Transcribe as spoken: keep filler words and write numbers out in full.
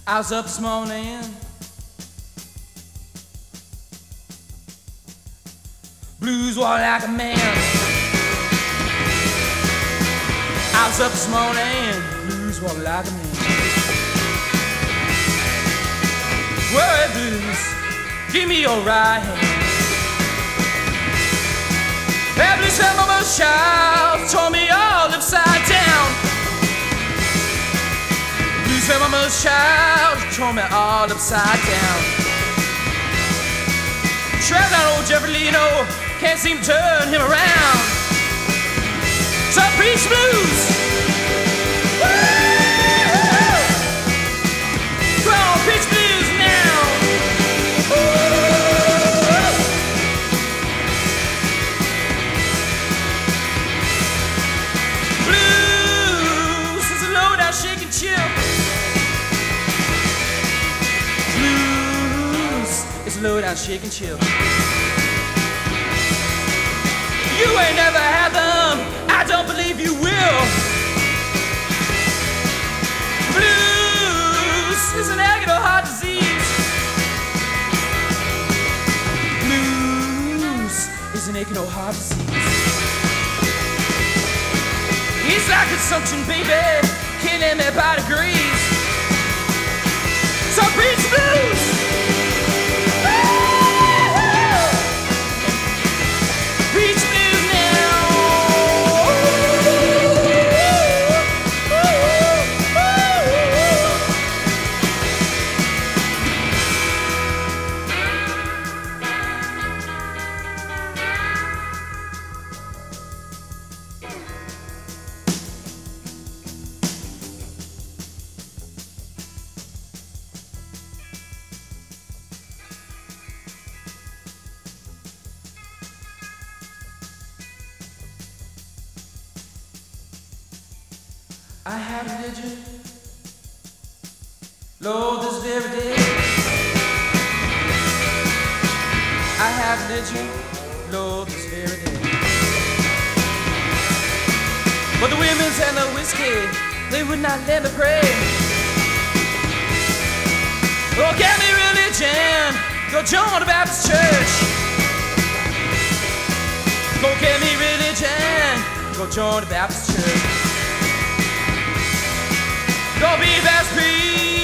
I was up this morning, blues were like a man. I was up this morning, blues were like a man. Worry blues, give me your right hand. That blues felt my most child, tore me all upside down. Blues felt my most child, tore me all upside down. Trapped out old Jeffrey Lino, can't seem to turn him around. So I preach blues. Woo! Come on, preach blues now. Woo! Blues is a low down shake and chill. Blues is a low down shake and chill. You ain't never had them, I don't believe you will. Blues is an agony of heart disease. Blues is an aching old heart disease. It's like consumption, baby, killing me by degrees. So preach blues. Preach blues now. I have religion, Lord, this very day. I have religion, Lord, this very day. But the women's and the whiskey, they would not let me pray. Oh, get me religion, go join the Baptist church. Go get me religion, go join the Baptist church. Go be the best priest.